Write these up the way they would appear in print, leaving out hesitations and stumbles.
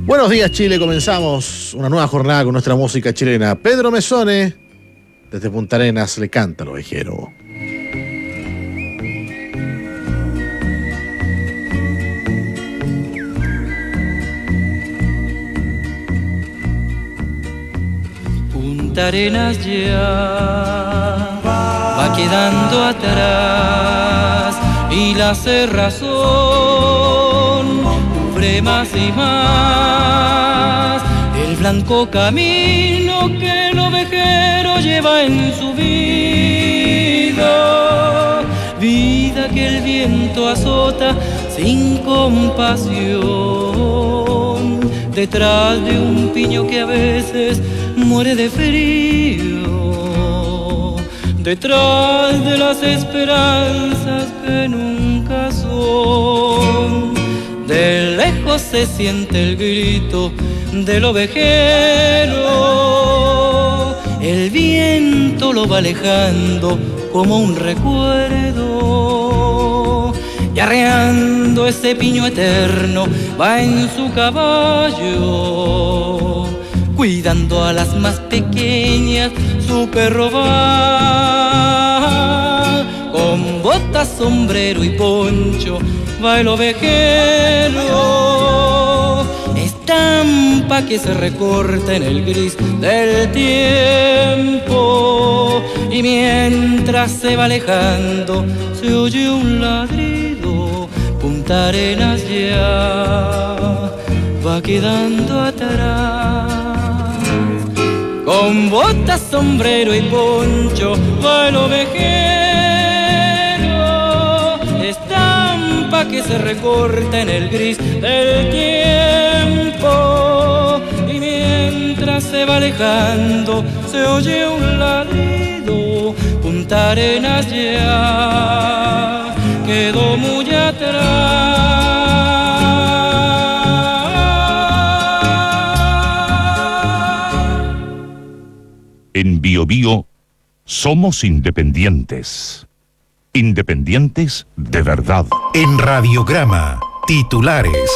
Buenos días, Chile. Comenzamos una nueva jornada con nuestra música chilena. Pedro Mesone, desde Punta Arenas, le canta al ovejero. Punta Arenas ya va quedando atrás y la cerrazón cubre más y más el blanco camino que el ovejero lleva en su vida, vida que el viento azota sin compasión, detrás de un piño que a veces muere de frío, detrás de las esperanzas que nunca son. De lejos se siente el grito del ovejero, el viento lo va alejando como un recuerdo, y arreando ese piño eterno va en su caballo, cuidando a las más pequeñas, su perro va. Con botas, sombrero y poncho va el ovejero, estampa que se recorta en el gris del tiempo. Y mientras se va alejando, se oye un ladrido. Punta Arenas ya va quedando atrás. Con botas, sombrero y poncho va el ovejero, estampa que se recorta en el gris del tiempo. Y mientras se va alejando, se oye un ladrido. Punta Arenas ya quedó muy atrás. En Bio Bio somos independientes. Independientes de verdad. En Radiograma, titulares.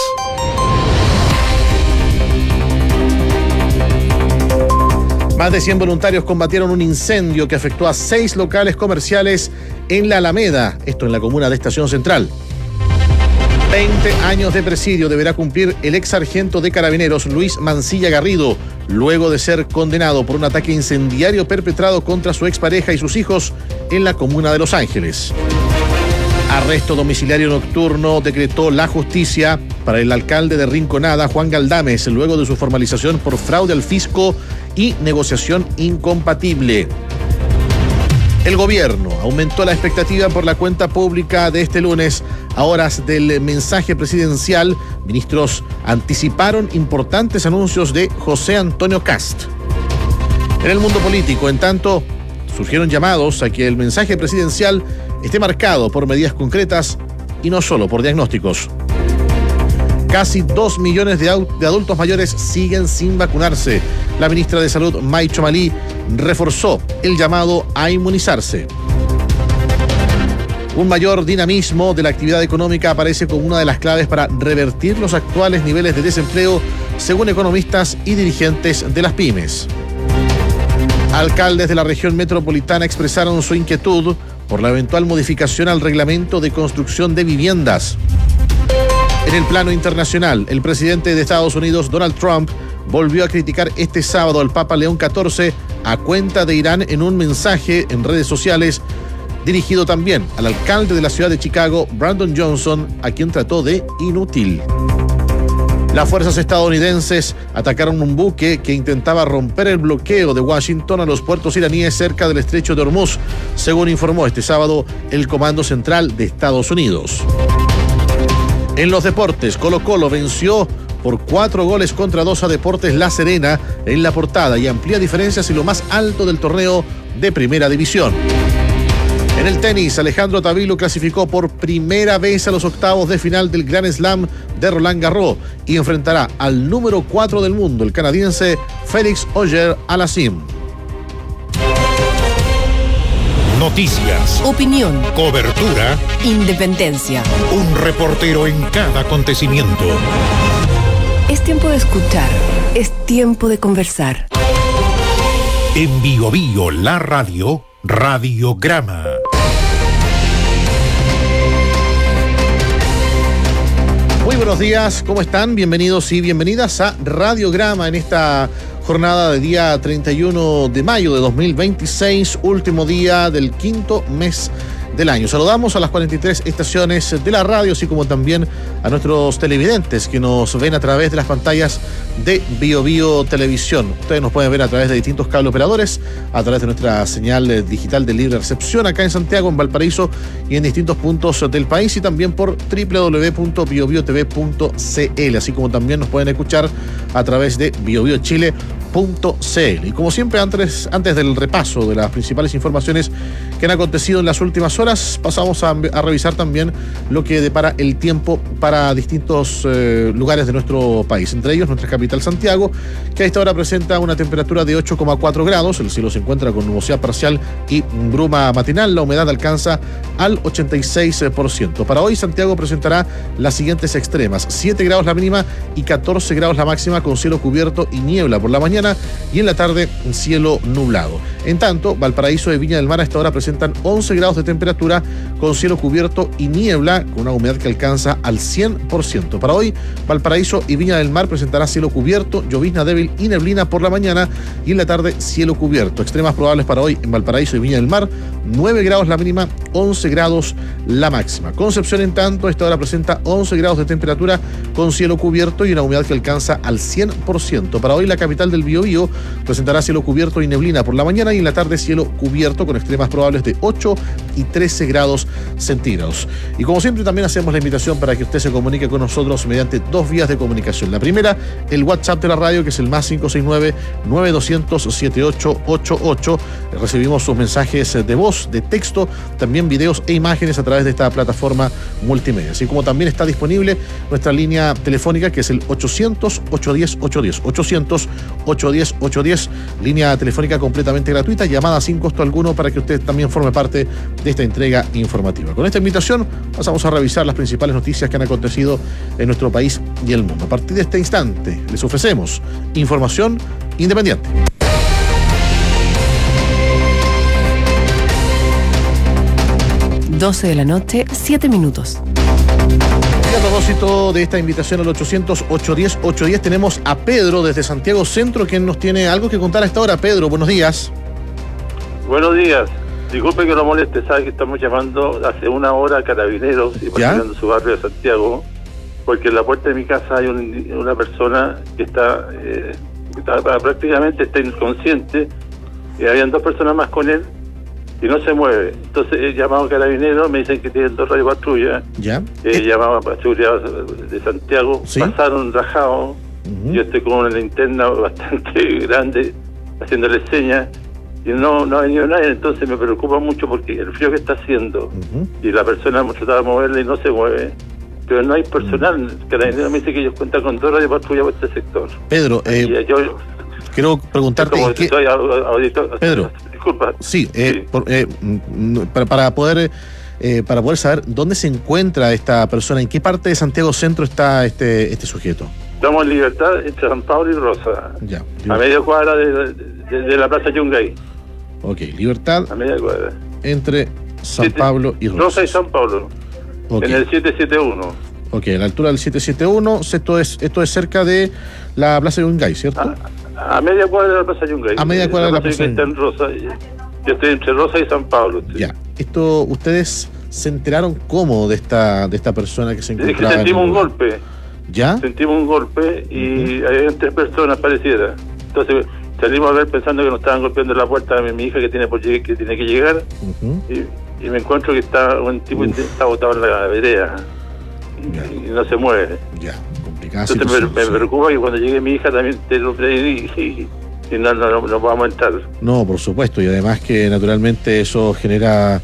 Más de 100 voluntarios combatieron un incendio que afectó a 6 locales comerciales en la Alameda, esto en la comuna de Estación Central. 20 años de presidio deberá cumplir el ex sargento de Carabineros Luis Mancilla Garrido, luego de ser condenado por un ataque incendiario perpetrado contra su expareja y sus hijos en la comuna de Los Ángeles. Arresto domiciliario nocturno decretó la justicia para el alcalde de Rinconada, Juan Galdames, luego de su formalización por fraude al fisco y negociación incompatible. El gobierno aumentó la expectativa por la cuenta pública de este lunes. A horas del mensaje presidencial, ministros anticiparon importantes anuncios de José Antonio Kast. En el mundo político, en tanto, surgieron llamados a que el mensaje presidencial esté marcado por medidas concretas y no solo por diagnósticos. Casi 2 millones de adultos mayores siguen sin vacunarse. La ministra de Salud, May Chomalí, reforzó el llamado a inmunizarse. Un mayor dinamismo de la actividad económica aparece como una de las claves para revertir los actuales niveles de desempleo, según economistas y dirigentes de las pymes. Alcaldes de la región metropolitana expresaron su inquietud por la eventual modificación al reglamento de construcción de viviendas. En el plano internacional, el presidente de Estados Unidos, Donald Trump, volvió a criticar este sábado al Papa León XIV a cuenta de Irán en un mensaje en redes sociales dirigido también al alcalde de la ciudad de Chicago, Brandon Johnson, a quien trató de inútil. Las fuerzas estadounidenses atacaron un buque que intentaba romper el bloqueo de Washington a los puertos iraníes cerca del estrecho de Hormuz, según informó este sábado el Comando Central de Estados Unidos. En los deportes, Colo-Colo venció por 4-2 a Deportes La Serena en la Portada y amplía diferencias en lo más alto del torneo de Primera División. En el tenis, Alejandro Tavilo clasificó por primera vez a los octavos de final del Grand Slam de Roland Garros y enfrentará al número 4 del mundo, el canadiense Félix Auger-Aliassime. Noticias, opinión, cobertura, independencia. Un reportero en cada acontecimiento. Es tiempo de escuchar, es tiempo de conversar. En Biobío, la radio, Radiograma. Muy buenos días, ¿cómo están? Bienvenidos y bienvenidas a Radiograma en esta jornada de día 31 de mayo de 2026, último día del quinto mes del año. Saludamos a las 43 estaciones de la radio, así como también a nuestros televidentes que nos ven a través de las pantallas de Biobío Televisión. Ustedes nos pueden ver a través de distintos cable operadores, a través de nuestra señal digital de libre recepción acá en Santiago, en Valparaíso y en distintos puntos del país, y también por www.biobiotv.cl, así como también nos pueden escuchar a través de biobiochile.cl. Y como siempre, antes del repaso de las principales informaciones que han acontecido en las últimas horas, pasamos a revisar también lo que depara el tiempo para distintos lugares de nuestro país, entre ellos nuestra capital Santiago, que a esta hora presenta una temperatura de 8,4 grados, el cielo se encuentra con nubosidad parcial y bruma matinal, la humedad alcanza al 86%. Para hoy Santiago presentará las siguientes extremas: 7 grados la mínima y 14 grados la máxima, con cielo cubierto y niebla por la mañana, y en la tarde cielo nublado. En tanto, Valparaíso y Viña del Mar a esta hora presentan 11 grados de temperatura con cielo cubierto y niebla, con una humedad que alcanza al 100%. Para hoy, Valparaíso y Viña del Mar presentará cielo cubierto, llovizna débil y neblina por la mañana, y en la tarde cielo cubierto. Extremas probables para hoy en Valparaíso y Viña del Mar: 9 grados la mínima, 11 grados la máxima. Concepción, en tanto, a esta hora presenta 11 grados de temperatura con cielo cubierto y una humedad que alcanza al 100%. Para hoy la capital del Biobío presentará cielo cubierto y neblina por la mañana, y en la tarde cielo cubierto con extremas probables de 8 y 13 grados centígrados. Y como siempre, también hacemos la invitación para que usted se comunique con nosotros mediante dos vías de comunicación. La primera, el WhatsApp de la radio, que es el más 569-9200-7888. Recibimos sus mensajes de voz, de texto, también videos e imágenes a través de esta plataforma multimedia. Así como también está disponible nuestra línea telefónica, que es el 800-810-810. 800-810-810, línea telefónica completamente gratuita, llamada sin costo alguno, para que usted también forme parte de esta entrega informativa. Con esta invitación pasamos a revisar las principales noticias que han acontecido en nuestro país y el mundo. A partir de este instante les ofrecemos información independiente. Doce de la noche, 7 minutos. Y a propósito de esta invitación al 800-810-810, tenemos a Pedro desde Santiago Centro, quien nos tiene algo que contar a esta hora. Pedro, buenos días. Buenos días. Disculpe que lo moleste, sabe que estamos llamando hace una hora a Carabineros y pasando su barrio de Santiago, porque en la puerta de mi casa hay una persona que está prácticamente está inconsciente, y habían dos personas más con él y no se mueve. Entonces he llamado a Carabineros, me dicen que tienen dos radiopatrullas. He llamado a seguridad de Santiago, ¿sí? Pasaron rajados. Yo estoy con una linterna bastante grande haciéndole señas y no ha venido nadie. Entonces me preocupa mucho porque el frío que está haciendo, y la persona hemos tratado de moverla y no se mueve, pero no hay personal. Carabineros me dice que ellos cuentan con dos radiopatrullas por este sector. Pedro, yo quiero preguntarte Pedro, disculpa. Sí, sí. Para poder saber dónde se encuentra esta persona, en qué parte de Santiago Centro está este sujeto. Estamos en Libertad, entre San Pablo y Rosa, a media cuadra de la Plaza Yungay. Ok, Libertad, a media cuadra, entre San Pablo y Rosa. Rosa y San Pablo, en el 771. Ok, a la altura del 771, esto es cerca de la Plaza Yungay, ¿cierto? A media cuadra de la Plaza Yungay. A media cuadra de la Plaza Yungay. Está en Rosa. Yo estoy entre Rosa y San Pablo. Ya. ¿Ustedes se enteraron cómo de esta persona que se encontraba? Es que sentimos un golpe. ¿Ya? Sentimos un golpe y había tres personas pareciera. Entonces salimos a ver pensando que nos estaban golpeando la puerta de mi hija que tiene que llegar. Y me encuentro que está un tipo que está botado en la vereda y no se mueve. Ya, complicado. Entonces me preocupa que cuando llegue mi hija también te lo y no vamos a entrar. No, por supuesto, y además que naturalmente eso genera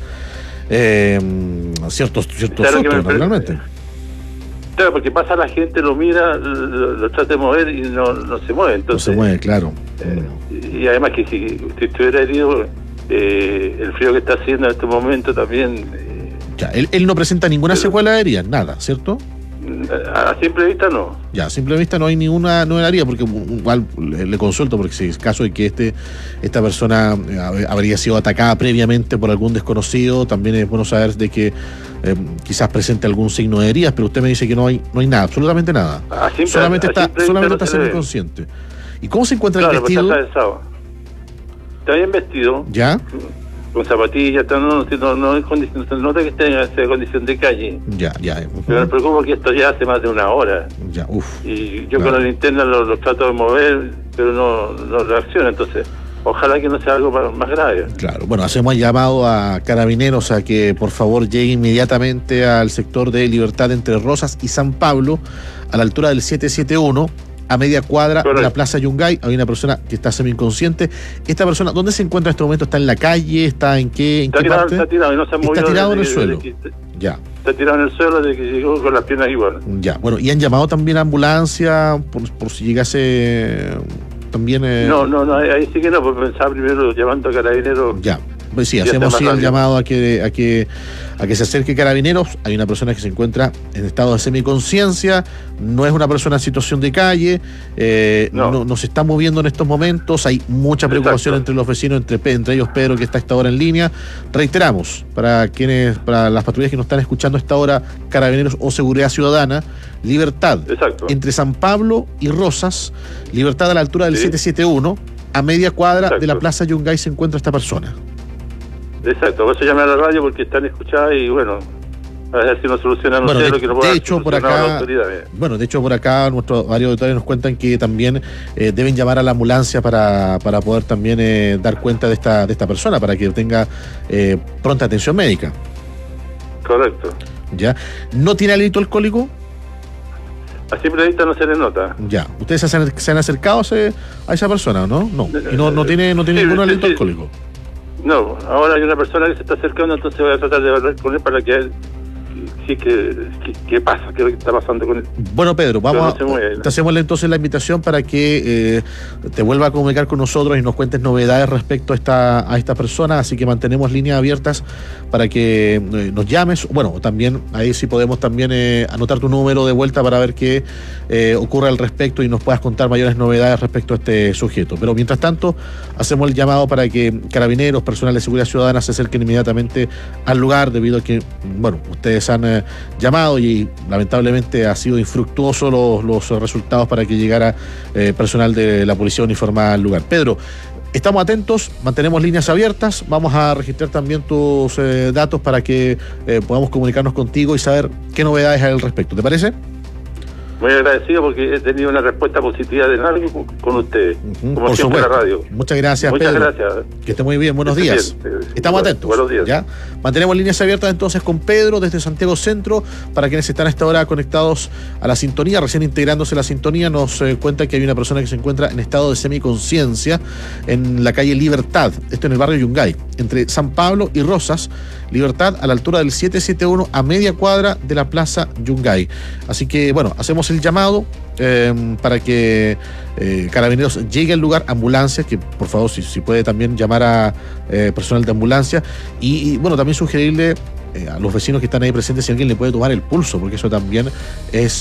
ciertos sustos, naturalmente. Claro, porque pasa la gente, lo mira, lo trata de mover y no se mueve. Entonces, no se mueve, claro. Y además que si estuviera herido, el frío que está haciendo en este momento también... Ya, él no presenta ninguna secuela aérea, nada, ¿cierto? A simple vista no. Ya, a simple vista no hay ninguna novedad, porque igual le consulto, porque si es caso de que esta persona habría sido atacada previamente por algún desconocido, también es bueno saber de que quizás presente algún signo de heridas, pero usted me dice que no hay nada, absolutamente nada. Solamente está semiconsciente. ¿Y cómo se encuentra el vestido? Está bien vestido. ¿Ya? Con zapatillas, no es condición, se nota que está en esa condición de calle. Ya. Pero me preocupa que esto ya hace más de una hora. Ya, y yo con la linterna lo trato de mover, pero no reacciona, entonces ojalá que no sea algo más grave. Claro, bueno, hacemos el llamado a Carabineros a que por favor llegue inmediatamente al sector de Libertad entre Rosas y San Pablo, a la altura del 771, a media cuadra. Correcto. De la Plaza Yungay. Hay una persona que está semi-inconsciente. Esta persona, ¿dónde se encuentra en este momento? ¿Está en la calle? ¿Está en qué? Está tirado y no se ha movido. Está tirado en el suelo. Ya. Está tirado en el suelo desde que llegó con las piernas igual. Ya, bueno, ¿y han llamado también a ambulancia por si llegase también? No, ahí sí que no, porque pensaba primero llamando a Carabineros. Ya. Pues sí, hacemos el llamado a que se acerque Carabineros. Hay una persona que se encuentra en estado de semiconciencia, no es una persona en situación de calle, no se está moviendo en estos momentos, hay mucha preocupación entre los vecinos, entre ellos Pedro, que está a esta hora en línea. Reiteramos, para las patrullas que nos están escuchando a esta hora, Carabineros o Seguridad Ciudadana, Libertad. Exacto. Entre San Pablo y Rosas, Libertad a la altura del 771, a media cuadra. Exacto. De la Plaza Yungay se encuentra esta persona. Exacto, por eso llamé a la radio, porque están escuchadas y bueno, a ver si nos solucionan lo que no pueda solucionar la autoridad. De hecho por acá nuestros varios auditores nos cuentan que también deben llamar a la ambulancia para poder también dar cuenta de esta persona, para que tenga pronta atención médica. Correcto. ¿Ya? ¿No tiene hálito alcohólico? A simple vista no se le nota. Ya. ¿Ustedes se han acercado a esa persona, no? No. Y no tiene ningún hálito alcohólico. No, ahora hay una persona que se está acercando, entonces voy a tratar de hablar con él para que él sí qué pasa, qué es lo que está pasando con él. Bueno, Pedro, te hacemos entonces la invitación para que te vuelva a comunicar con nosotros y nos cuentes novedades respecto a esta persona, así que mantenemos líneas abiertas para que nos llames. Bueno, también ahí sí podemos también anotar tu número de vuelta para ver qué ocurre al respecto y nos puedas contar mayores novedades respecto a este sujeto. Pero mientras tanto, hacemos el llamado para que Carabineros, personal de seguridad ciudadana, se acerquen inmediatamente al lugar, debido a que, bueno, ustedes han llamado y lamentablemente ha sido infructuoso los resultados para que llegara personal de la policía uniformada al lugar. Pedro, estamos atentos, mantenemos líneas abiertas, vamos a registrar también tus datos para que podamos comunicarnos contigo y saber qué novedades hay al respecto. ¿Te parece? Muy agradecido porque he tenido una respuesta positiva de algo con ustedes, como por siempre en la radio. Muchas gracias, Pedro. Muchas gracias. Que esté muy bien, buenos días. Estamos atentos. Buenos días. ¿Ya? Mantenemos líneas abiertas entonces con Pedro desde Santiago Centro. Para quienes están a esta hora conectados a la sintonía, recién integrándose a la sintonía, nos cuenta que hay una persona que se encuentra en estado de semiconciencia en la calle Libertad, esto en el barrio Yungay, entre San Pablo y Rosas. Libertad a la altura del 771, a media cuadra de la Plaza Yungay. Así que, bueno, hacemos el llamado para que Carabineros llegue al lugar, ambulancias, que por favor si puede también llamar a personal de ambulancia y bueno, también sugerirle a los vecinos que están ahí presentes si alguien le puede tomar el pulso, porque eso también es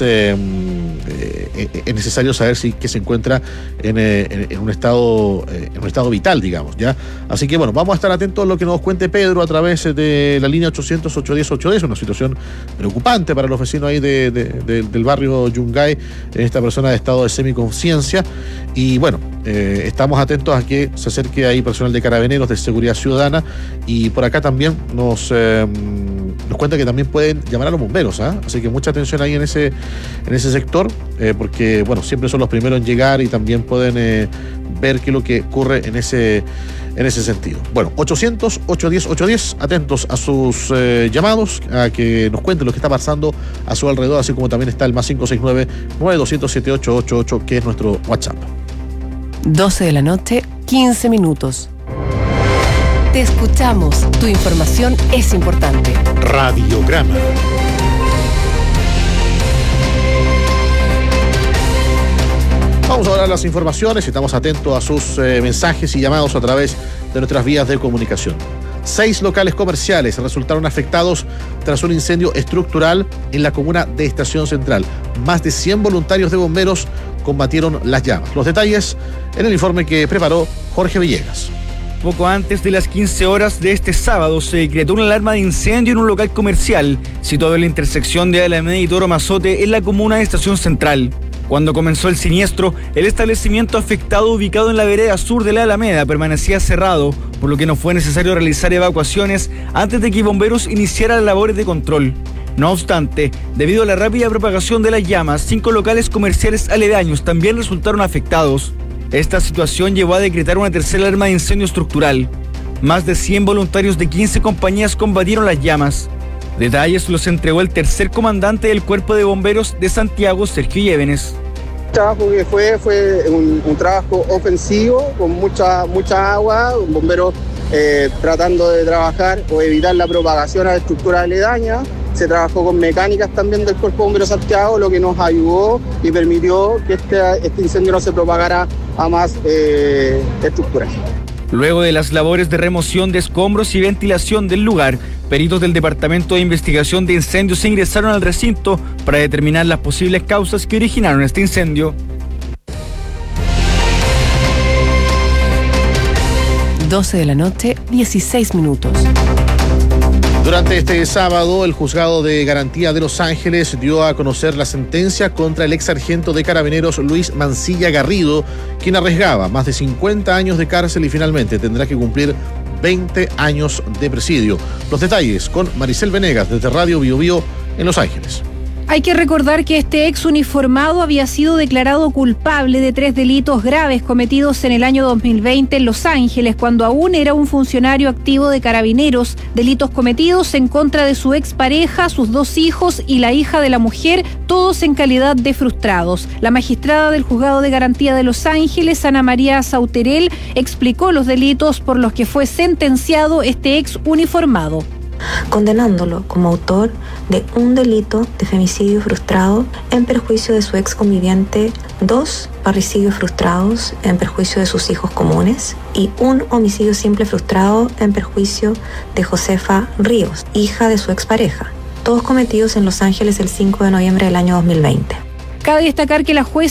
necesario saber que se encuentra en un estado vital, digamos, ¿ya? Así que bueno, vamos a estar atentos a lo que nos cuente Pedro a través de la línea 800-810-810, una situación preocupante para los vecinos ahí del barrio Yungay, en esta persona de estado de semiconciencia. Y bueno, estamos atentos a que se acerque ahí personal de Carabineros, de Seguridad Ciudadana, y por acá también nos cuenta que también pueden llamar a los bomberos, así que mucha atención ahí en ese sector, porque bueno, siempre son los primeros en llegar y también pueden ver qué es lo que ocurre en ese sentido. Bueno, 800-810-810, atentos a sus llamados, a que nos cuenten lo que está pasando a su alrededor, así como también está el más 569-9200-7888, que es nuestro WhatsApp. 12 de la noche, 15 minutos. Te escuchamos. Tu información es importante. Radiograma. Vamos ahora a las informaciones. Estamos atentos a sus mensajes y llamados a través de nuestras vías de comunicación. 6 locales comerciales resultaron afectados tras un incendio estructural en la comuna de Estación Central. Más de 100 voluntarios de bomberos combatieron las llamas. Los detalles en el informe que preparó Jorge Villegas. Poco antes de las 15 horas de este sábado se decretó una alarma de incendio en un local comercial situado en la intersección de Alameda y Toro Mazote en la comuna de Estación Central. Cuando comenzó el siniestro, el establecimiento afectado ubicado en la vereda sur de la Alameda permanecía cerrado, por lo que no fue necesario realizar evacuaciones antes de que bomberos iniciaran labores de control. No obstante, debido a la rápida propagación de las llamas, 5 locales comerciales aledaños también resultaron afectados. Esta situación llevó a decretar una tercera alarma de incendio estructural. Más de 100 voluntarios de 15 compañías combatieron las llamas. Detalles los entregó el tercer comandante del Cuerpo de Bomberos de Santiago, Sergio Llévenes. El trabajo que fue un trabajo ofensivo, con mucha agua, un bombero tratando de trabajar o evitar la propagación a la estructura aledaña. Se trabajó con mecánicas también del Cuerpo de Bomberos de Santiago, lo que nos ayudó y permitió que este incendio no se propagara a más estructuras. Luego de las labores de remoción de escombros y ventilación del lugar, peritos del Departamento de Investigación de Incendios ingresaron al recinto para determinar las posibles causas que originaron este incendio. 12 de la noche, 16 minutos. Durante este sábado, el Juzgado de Garantía de Los Ángeles dio a conocer la sentencia contra el ex sargento de Carabineros Luis Mancilla Garrido, quien arriesgaba más de 50 años de cárcel y finalmente tendrá que cumplir 20 años de presidio. Los detalles con Maricel Venegas desde Radio Bio Bio en Los Ángeles. Hay que recordar que este ex uniformado había sido declarado culpable de 3 delitos graves cometidos en el año 2020 en Los Ángeles, cuando aún era un funcionario activo de Carabineros. Delitos cometidos en contra de su expareja, sus 2 hijos y la hija de la mujer, todos en calidad de frustrados. La magistrada del Juzgado de Garantía de Los Ángeles, Ana María Sauterel, explicó los delitos por los que fue sentenciado este ex uniformado, condenándolo como autor de un delito de femicidio frustrado en perjuicio de su ex conviviente, 2 parricidios frustrados en perjuicio de sus hijos comunes y un homicidio simple frustrado en perjuicio de Josefa Ríos, hija de su expareja, todos cometidos en Los Ángeles el 5 de noviembre del año 2020. Cabe destacar que la jueza